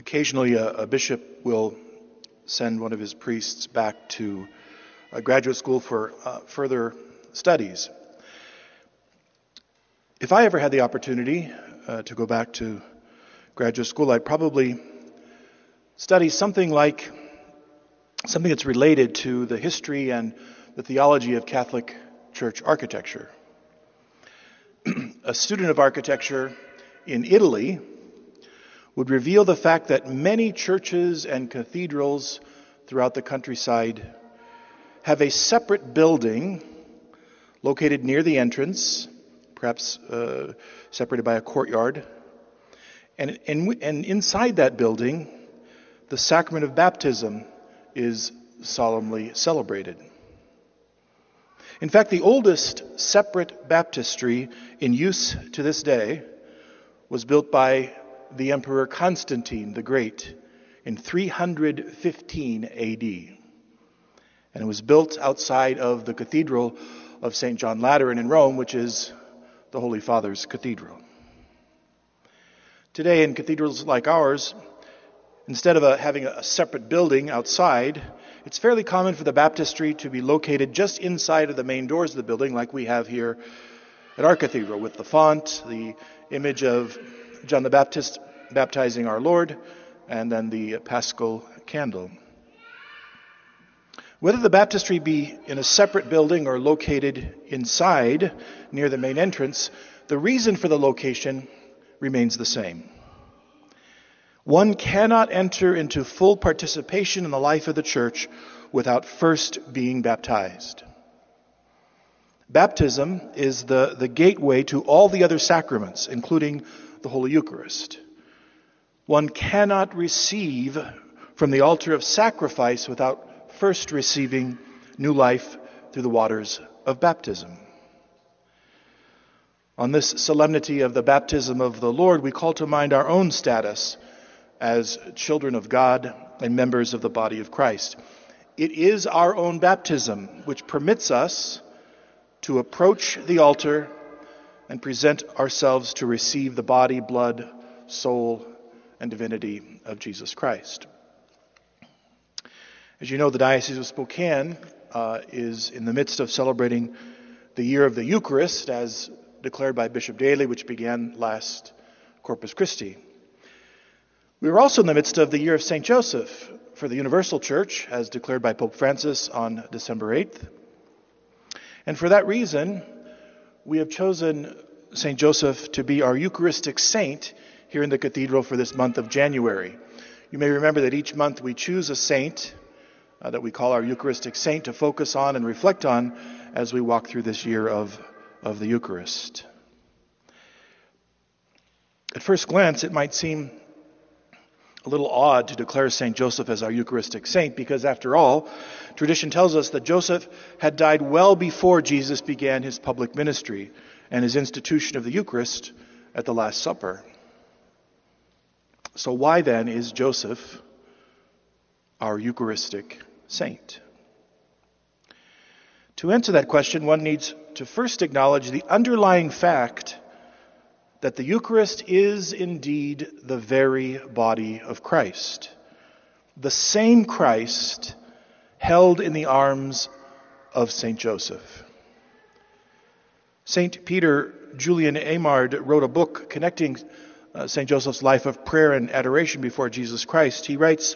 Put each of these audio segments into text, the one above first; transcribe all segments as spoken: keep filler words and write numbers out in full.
Occasionally, a, a bishop will send one of his priests back to a graduate school for uh, further studies. If I ever had the opportunity uh, to go back to graduate school, I'd probably study something like something that's related to the history and the theology of Catholic Church architecture. A student of architecture in Italy would reveal the fact that many churches and cathedrals throughout the countryside have a separate building located near the entrance, perhaps uh, separated by a courtyard. And, and, and inside that building, the sacrament of baptism is solemnly celebrated. In fact, the oldest separate baptistry in use to this day was built by the Emperor Constantine the Great in three hundred fifteen A D. And it was built outside of the Cathedral of Saint John Lateran in Rome, which is the Holy Father's cathedral. Today, in cathedrals like ours, instead of a, having a separate building outside, it's fairly common for the baptistry to be located just inside of the main doors of the building, like we have here at our cathedral, with the font, the image of John the Baptist baptizing our Lord, and then the Paschal candle. Whether the baptistry be in a separate building or located inside near the main entrance, the reason for the location remains the same. One cannot enter into full participation in the life of the church without first being baptized. Baptism is the, the gateway to all the other sacraments, including the Holy Eucharist. One cannot receive from the altar of sacrifice without first receiving new life through the waters of baptism. On this solemnity of the baptism of the Lord, we call to mind our own status as children of God and members of the body of Christ. It is our own baptism which permits us to approach the altar and present ourselves to receive the body, blood, soul, and divinity of Jesus Christ. As you know, the Diocese of Spokane uh, is in the midst of celebrating the year of the Eucharist, as declared by Bishop Daly, which began last Corpus Christi. We are also in the midst of the year of Saint Joseph for the Universal Church, as declared by Pope Francis on December eighth. And for that reason, we have chosen Saint Joseph to be our Eucharistic saint here in the cathedral for this month of January. You may remember that each month we choose a saint uh, that we call our Eucharistic saint to focus on and reflect on as we walk through this year of, of the Eucharist. At first glance, it might seem a little odd to declare Saint Joseph as our Eucharistic saint because, after all, tradition tells us that Joseph had died well before Jesus began his public ministry and his institution of the Eucharist at the Last Supper. So why then is Joseph our Eucharistic saint? To answer that question, one needs to first acknowledge the underlying fact that the Eucharist is indeed the very body of Christ. The same Christ held in the arms of Saint Joseph. Saint Peter Julian Eymard wrote a book connecting uh, Saint Joseph's life of prayer and adoration before Jesus Christ. He writes,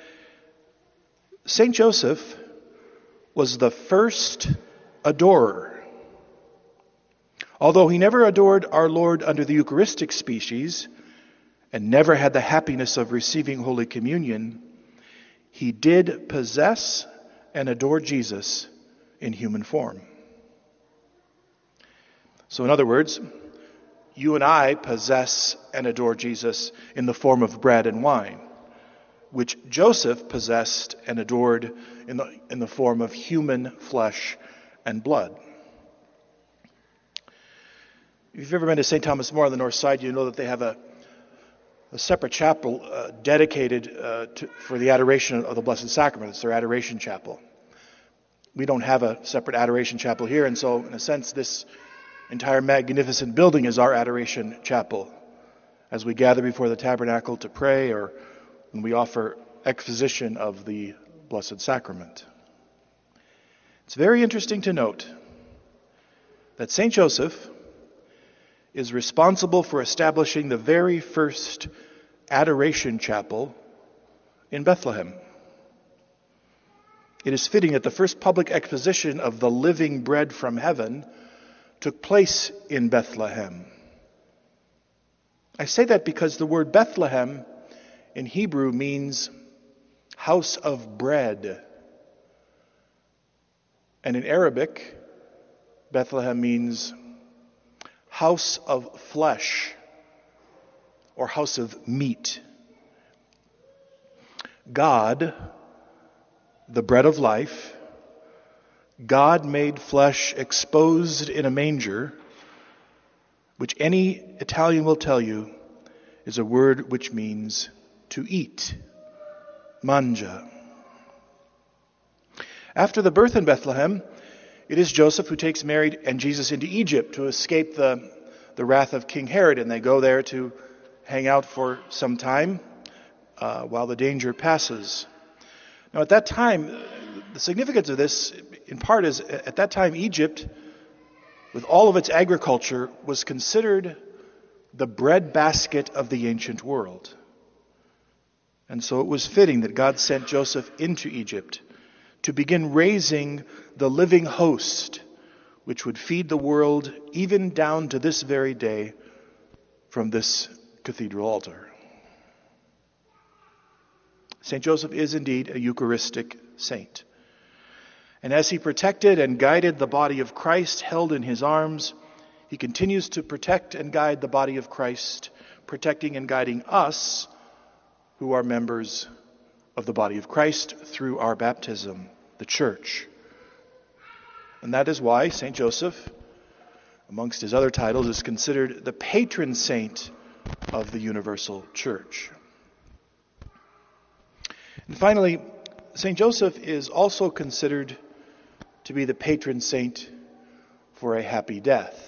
Saint Joseph was the first adorer. Although he never adored our Lord under the Eucharistic species and never had the happiness of receiving Holy Communion, he did possess and adore Jesus in human form. So in other words, you and I possess and adore Jesus in the form of bread and wine, which Joseph possessed and adored in the, in the form of human flesh and blood. If you've ever been to Saint Thomas More on the north side, you know that they have a, a separate chapel uh, dedicated uh, to, for the adoration of the Blessed Sacrament. It's their adoration chapel. We don't have a separate adoration chapel here, and so in a sense this entire magnificent building is our adoration chapel. As we gather before the tabernacle to pray, or when we offer exposition of the Blessed Sacrament. It's very interesting to note that Saint Joseph is responsible for establishing the very first adoration chapel in Bethlehem. It is fitting that the first public exposition of the living bread from heaven took place in Bethlehem. I say that because the word Bethlehem in Hebrew means house of bread. And in Arabic, Bethlehem means house of flesh or house of meat. God, the bread of life, God made flesh exposed in a manger, which any Italian will tell you is a word which means to eat. Mangia. After the birth in Bethlehem, it is Joseph who takes Mary and Jesus into Egypt to escape the, the wrath of King Herod, and they go there to hang out for some time uh, while the danger passes. Now at that time, the significance of this, in part, is at that time Egypt, with all of its agriculture, was considered the breadbasket of the ancient world. And so it was fitting that God sent Joseph into Egypt to begin raising the living host, which would feed the world even down to this very day from this cathedral altar. Saint Joseph is indeed a Eucharistic saint. And as he protected and guided the body of Christ held in his arms, he continues to protect and guide the body of Christ, protecting and guiding us who are members of the body of Christ through our baptism, the church. And that is why Saint Joseph, amongst his other titles, is considered the patron saint of the universal church. And finally, Saint Joseph is also considered to be the patron saint for a happy death.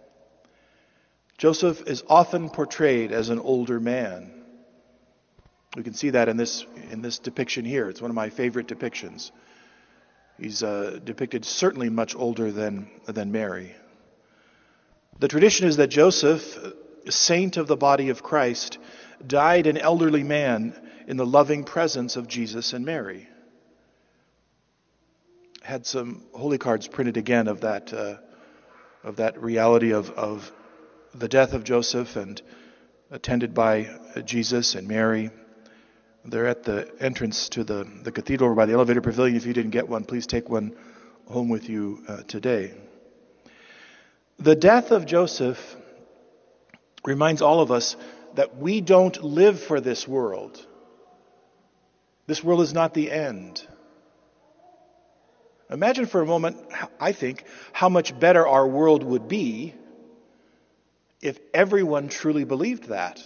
Joseph is often portrayed as an older man. We can see that in this in this depiction here. It's one of my favorite depictions. He's uh, depicted certainly much older than, than Mary. The tradition is that Joseph, saint of the body of Christ, died an elderly man in the loving presence of Jesus and Mary. Had some holy cards printed again of that uh, of that reality of, of the death of Joseph, and attended by Jesus and Mary. They're at the entrance to the, the cathedral or by the elevator pavilion. If you didn't get one, please take one home with you uh, today. The death of Joseph reminds all of us that we don't live for this world. This world is not the end. Imagine for a moment, I think, how much better our world would be if everyone truly believed that.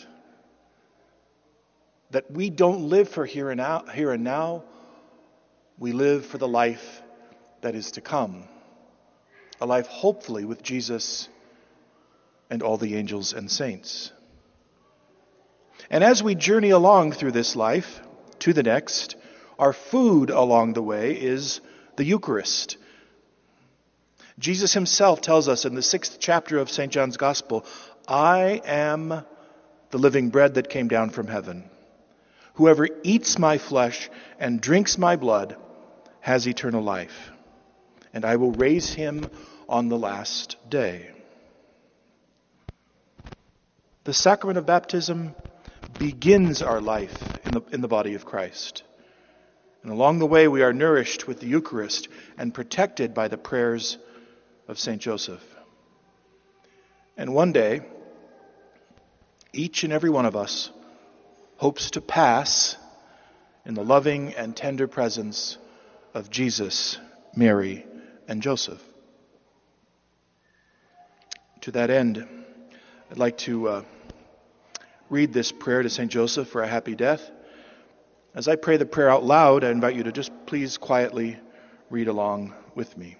That we don't live for here and now, here and now, we live for the life that is to come. A life hopefully with Jesus and all the angels and saints. And as we journey along through this life to the next, our food along the way is the Eucharist. Jesus himself tells us in the sixth chapter of Saint John's Gospel, I am the living bread that came down from heaven. Whoever eats my flesh and drinks my blood has eternal life, and I will raise him on the last day. The sacrament of baptism begins our life in the, in the body of Christ. And along the way we are nourished with the Eucharist and protected by the prayers of Saint Joseph. And one day, each and every one of us hopes to pass in the loving and tender presence of Jesus, Mary, and Joseph. To that end, I'd like to uh, read this prayer to Saint Joseph for a happy death. As I pray the prayer out loud, I invite you to just please quietly read along with me.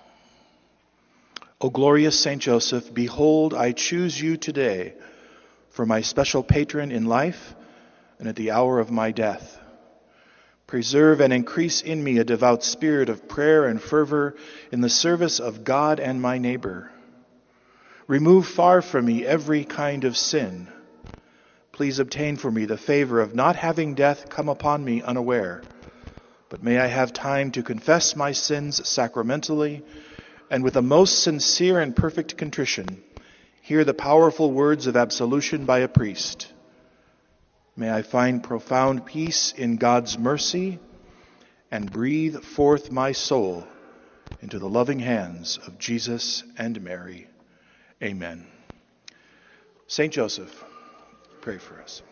O glorious Saint Joseph, behold, I choose you today for my special patron in life and at the hour of my death. Preserve and increase in me a devout spirit of prayer and fervor in the service of God and my neighbor. Remove far from me every kind of sin. Please obtain for me the favor of not having death come upon me unaware, but may I have time to confess my sins sacramentally and with a most sincere and perfect contrition hear the powerful words of absolution by a priest. May I find profound peace in God's mercy and breathe forth my soul into the loving hands of Jesus and Mary. Amen. Saint Joseph, pray for us.